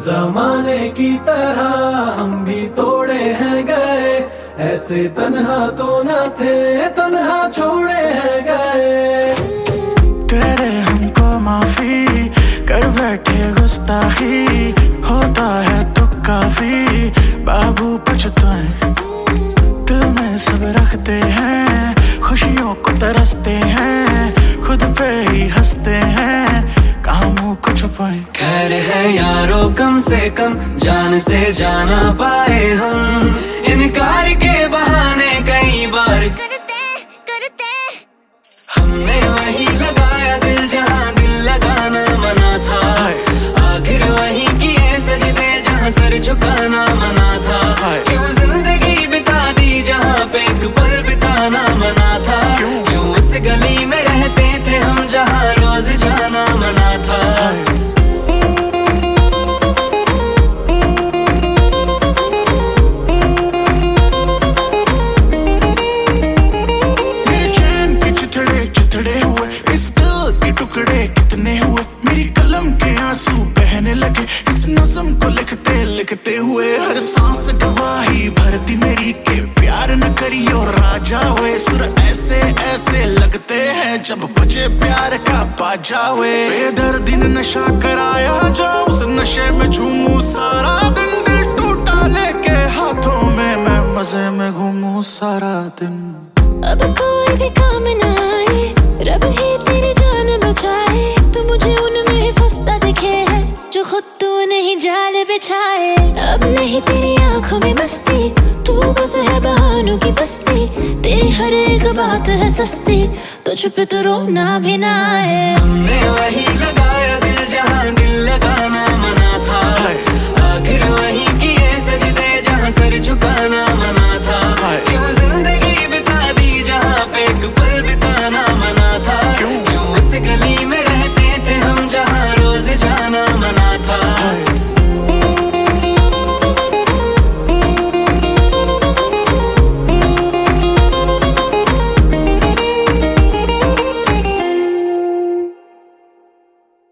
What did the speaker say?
जमाने की तरह हम भी तोड़े हैं गए, ऐसे तन्हा तो न थे, तन्हा छोड़े हैं गए। तेरे हमको माफी कर बैठे गुस्ताखी, होता है तो काफी बाबू पछताए। दिल में सब रखते हैं, खुशियों को तरसते हैं, खुद पे ही हंसते हैं, कहाँ मुँह को छुपाए। खैर है यारो कम से कम जान से जाना पाए हम, इनकार के बहाने कई बार करते हमने वही लगाया दिल जहाँ दिल लगाना मना था, आखिर वही किए सजदे जहाँ सर झुकाना मना था। क्यों जिंदगी बिता दी जहाँ पे एक पल बिताना मना था, क्यों उस गली में रहते थे हम जहाँ रोज जाना मना था। मेरे चैन के चिथड़े चिथड़े हुए, इस दिल के टुकड़े कितने हुए, मेरी कलम के आंसू बहने लगे इस नज़्म को लिखते लिखते हुए। हर सांस गवाही भरती मेरी के प्यार न करी और राजा हुए। सुर ऐसे ऐसे लगते हैं जब बजे प्यार का बाजा हुए। बेदर्दी ने नशा कराया जो उस नशे में झूमूं सारा दिन, दिल टूटा लेके हाथों में मैं मजे में घूमूं सारा दिन। अब कोई भी काम न आए, रब ही तेरी जान बचाए, तू मुझे उनमें ही फंसता दिखे है जो खुद तूने ही जाल बिछाए। अब नहीं तेरी आंखों में मस्ती, तू बस है बहानों की बस्ती, तेरी हर एक बात है सस्ती, तुझ पे तो रोना भी ना आए। हमने वही